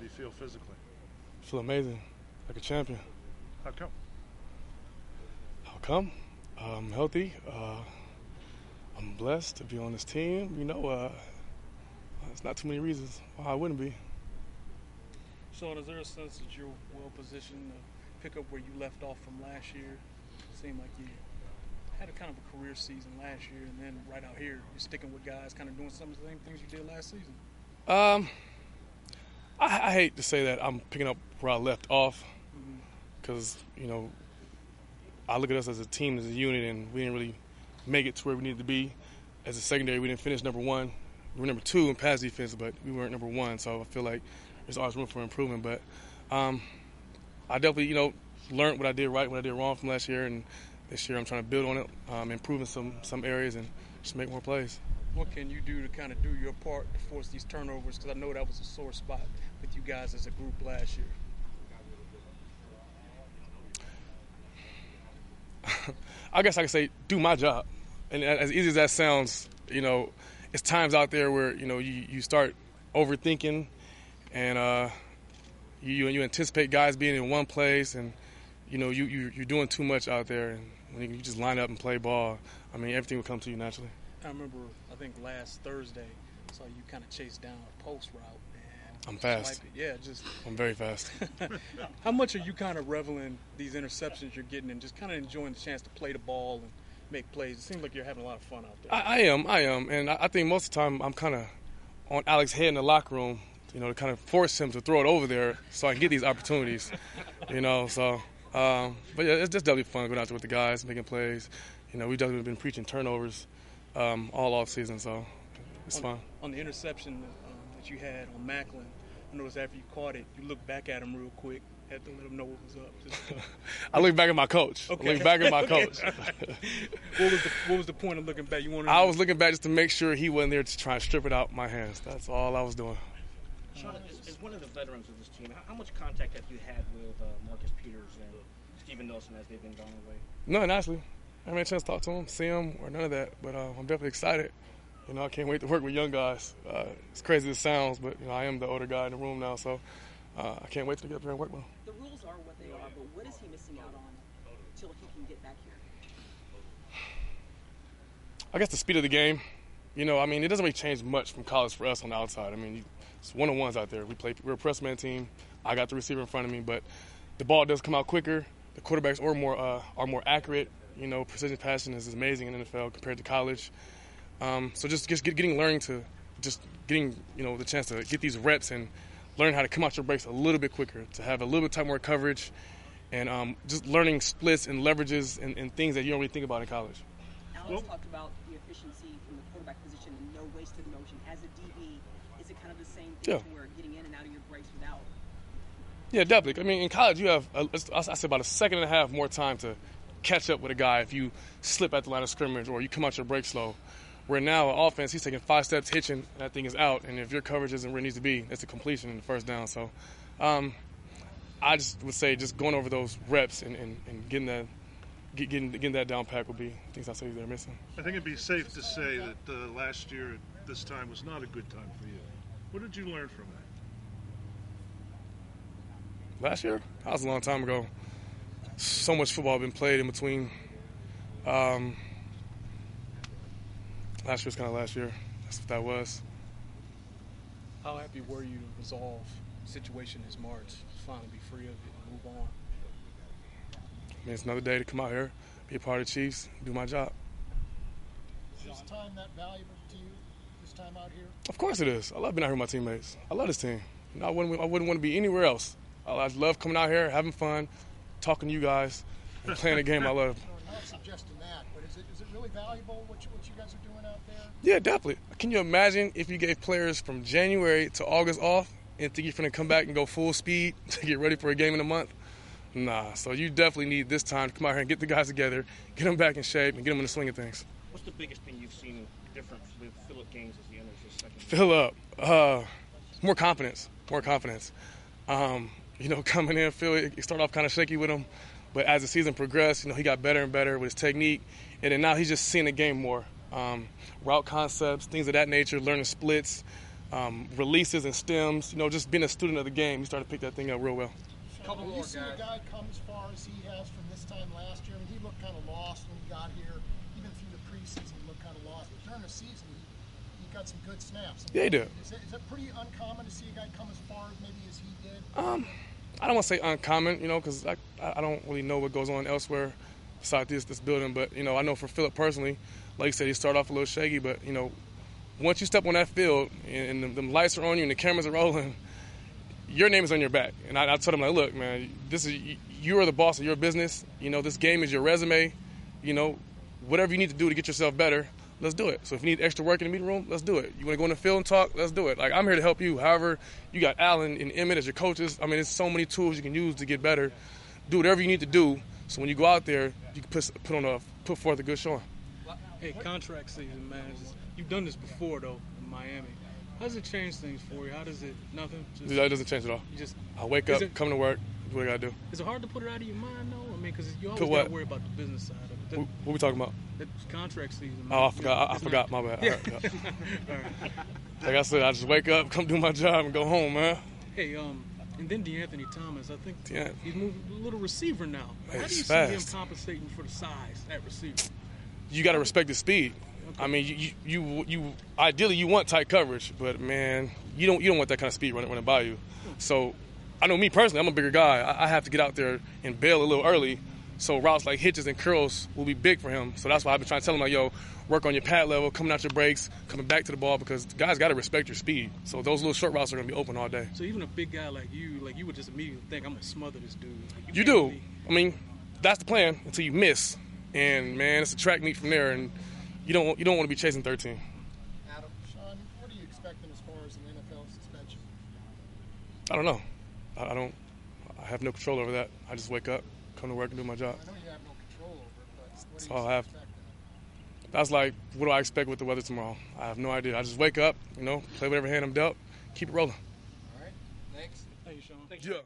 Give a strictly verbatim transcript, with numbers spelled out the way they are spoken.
do you feel physically? I feel amazing, like a champion. How come? How come? I'm healthy. Uh, I'm blessed to be on this team. You know, uh, there's not too many reasons why I wouldn't be. Sean, is there a sense that you're well positioned to pick up where you left off from last year? It seemed like you had a kind of a career season last year, and then right out here, you're sticking with guys kind of doing some of the same things you did last season. Um, I, I hate to say that I'm picking up where I left off because, mm-hmm. you know, I look at us as a team, as a unit, and we didn't really make it to where we needed to be. As a secondary, we didn't finish number one. We were number two in pass defense, but we weren't number one, so I feel like there's always room for improvement. But um, I definitely, you know, learned what I did right, what I did wrong from last year, and this year I'm trying to build on it, um, improving some, some areas, and just make more plays. What can you do to kind of do your part to force these turnovers? Because I know that was a sore spot with you guys as a group last year. I guess I could say do my job. And as easy as that sounds, you know, it's times out there where, you know, you, you start overthinking and uh, you you anticipate guys being in one place and, you know, you, you, you're doing too much out there. And when you just line up and play ball, I mean, everything will come to you naturally. I remember, I think last Thursday, I saw you kind of chase down a post route. I'm fast. Yeah, just. I'm very fast. How much are you kind of reveling these interceptions you're getting and just kind of enjoying the chance to play the ball and make plays? It seems like you're having a lot of fun out there. I, I am, I am, and I, I think most of the time I'm kind of on Alex's head in the locker room, you know, to kind of force him to throw it over there so I can get these opportunities, you know. So, um, but yeah, it's just definitely fun going out there with the guys, making plays. You know, we've definitely been preaching turnovers um, all off season, so it's on, fun. On the interception um, that you had on Macklin, I noticed after you caught it, you looked back at him real quick, had to let him know what was up. Just, uh, I looked back at my coach. Okay. I looked back at my okay. coach. what was the What was the point of looking back? You wanted. I was looking back just to make sure he wasn't there to try and strip it out my hands. That's all I was doing. Sean, as, as one of the veterans of this team, how, how much contact have you had with uh, Marcus Peters and Steven Nelson as they've been gone away? None, actually. I haven't had a chance to talk to him, see him, or none of that. But uh, I'm definitely excited. You know, I can't wait to work with young guys. Uh, as crazy as it sounds, but you know, I am the older guy in the room now, so uh, I can't wait to get up here and work with him. The rules are what they are, but what is he missing out on until he can get back here? I guess the speed of the game. You know, I mean, it doesn't really change much from college for us on the outside. I mean, it's one-on-ones out there. We play. We're a press man team. I got the receiver in front of me, but the ball does come out quicker. The quarterbacks are more uh, are more accurate. You know, precision passing is amazing in the N F L compared to college. Um, so just, just get, getting learning to just getting, you know, the chance to get these reps and learn how to come out your breaks a little bit quicker, to have a little bit more coverage, and um, just learning splits and leverages and, and things that you don't really think about in college. Alex well, talked about the efficiency from the quarterback position and no wasted motion. As a D B, is it kind of the same thing yeah. where getting in and out of your breaks without? Yeah, definitely. I mean, in college you have, a, I say about a second and a half more time to catch up with a guy if you slip at the line of scrimmage or you come out your break slow. Where now, offense, he's taking five steps, hitching, and that thing is out. And if your coverage isn't where it needs to be, it's a completion in the first down. So um, I just would say just going over those reps and, and, and getting that get, getting getting that down pack would be things I say they're missing. I think it'd be safe to say that uh, last year at this time was not a good time for you. What did you learn from that? Last year? That was a long time ago. So much football had been played in between. Um, Last year was kind of last year. That's what that was. How happy were you to resolve the situation this March, finally be free of it and move on? I mean, it's another day to come out here, be a part of the Chiefs, do my job. Is this time that valuable to you, this time out here? Of course it is. I love being out here with my teammates. I love this team. You know, I wouldn't, I wouldn't want to be anywhere else. I, I love coming out here, having fun, talking to you guys, and playing the game I love. I'm not suggesting that, but is it, is it really valuable what you, what you guys are doing out there? Yeah, definitely. Can you imagine if you gave players from January to August off and think you're going to come back and go full speed to get ready for a game in a month? Nah. So you definitely need this time to come out here and get the guys together, get them back in shape, and get them in the swing of things. What's the biggest thing you've seen different with Phillip Gaines as he enters his second year? Phillip, uh, more confidence, more confidence. Um, you know, coming in, Phil, it started off kind of shaky with him, but as the season progressed, you know, he got better and better with his technique, and then now he's just seeing the game more. Um, route concepts, things of that nature, learning splits, um, releases and stems. You know, just being a student of the game, you start to pick that thing up real well. Couple when you see a guy come as far as he has from this time last year, I mean, he looked kind of lost when he got here. Even through the preseason, he looked kind of lost. But during the season, he, he got some good snaps. I mean, Yeah, he did. Is it, is it pretty uncommon to see a guy come as far maybe as he did? Um, I don't want to say uncommon, you know, because I, I don't really know what goes on elsewhere besides this this building. But, you know, I know for Phillip personally, like you said, he started off a little shaky. But, you know, once you step on that field and, and the, the lights are on you and the cameras are rolling, your name is on your back. And I, I told him, like, look, man, this is you are the boss of your business. You know, this game is your resume. You know, whatever you need to do to get yourself better, let's do it. So if you need extra work in the meeting room, let's do it. You want to go in the field and talk, let's do it. Like, I'm here to help you. However, you got Allen and Emmett as your coaches. I mean, there's so many tools you can use to get better. Do whatever you need to do so when you go out there, you can put, put on a put forth a good showing. Hey, contract season, man. Just, you've done this before, though, in Miami. How does it change things for you? How does it, nothing? Just, That doesn't change at all. You just, I wake is up, it- come to work, do what I got to do. is it hard to put it out of your mind, though? I mean, because you always Put got what? to worry about the business side of it. What, what we talking about? That, that contract season, man. Oh, I forgot. I, I It's forgot. not- My bad. Yeah. All right, yeah. All right. Like I said, I just wake up, come do my job, and go home, man. Hey, um, and then DeAnthony Thomas, I think Yeah. he's moving a little receiver now. How do you He's see him fast. compensating for the size at receiver? You got to respect the speed. I mean, you, you you you ideally you want tight coverage, but man, you don't you don't want that kind of speed running running by you. So, I know me personally, I'm a bigger guy. I, I have to get out there and bail a little early. So routes like hitches and curls will be big for him. So that's why I've been trying to tell him, like, yo, work on your pad level, coming out your breaks, coming back to the ball, because guys got to respect your speed. So those little short routes are going to be open all day. So even a big guy like you, like you would just immediately think, I'm gonna smother this dude. Like, You can't do. be- I mean, that's the plan until you miss. And man, it's a track meet from there, and you don't you don't want to be chasing thirteen. Adam, Sean, what are you expecting as far as an N F L suspension? I don't know. I, I don't. I have no control over that. I just wake up, come to work, and do my job. I know you have no control over it, but what That's are all you I have. expecting? That's like, what do I expect with the weather tomorrow? I have no idea. I just wake up, you know, play whatever hand I'm dealt, keep it rolling. All right, thanks. Hey, Sean. Yeah.